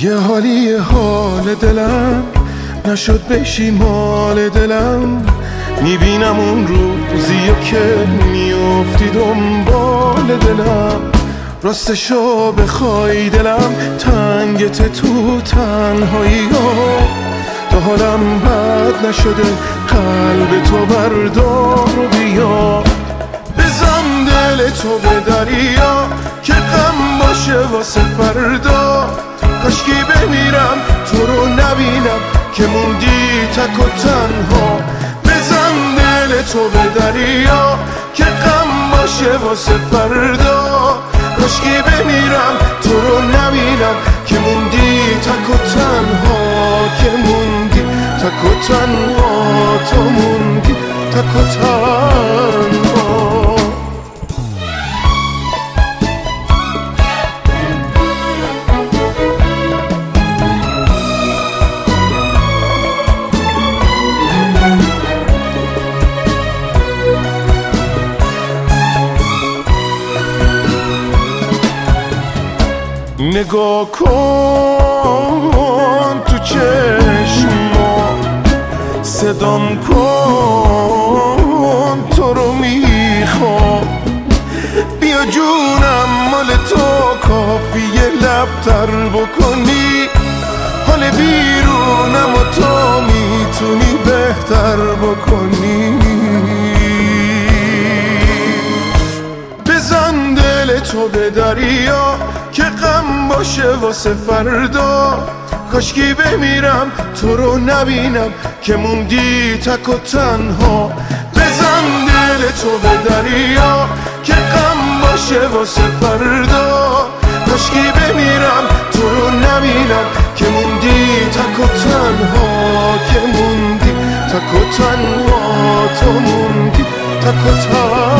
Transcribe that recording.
یه حالی حال دلم نشد بشی مال دلم، میبینم اون روزیو که میافتی دنبال دلم. راستشو بخوای دلم تنگت تو تنهایی ها، تا حالم بد نشده قلب تو بردار و بیا. بزن دل تو به دریا که غم باشه واسه فردا، کاشکی بمیرم تو رو نبینم که موندی تک و تنها. بزن دل تو به دریا که غم باشه واسه فردا، کاشکی بمیرم تو رو نبینم که موندی تک و تنها، که موندی تک و تنها، تو موندی تک و تنها. نگاه کن تو چشما، صدام کن تو رو میخوام. بیا جونم مال تو کافیه لبتر بکنی، حال بیرونم و تو میتونی بهتر بکنی. بزن دل تو به دریا که غم باشه واسه فردا، کاشکی بمیرم تو رو نبینم که موندی تک و تنها. بزن دل تو به دریا که غم باشه واسه فردا، کاشکی بمیرم تو رو نبینم که موندی تک و تنها، که موندی تک و تنها، تو موندی تک و تنها.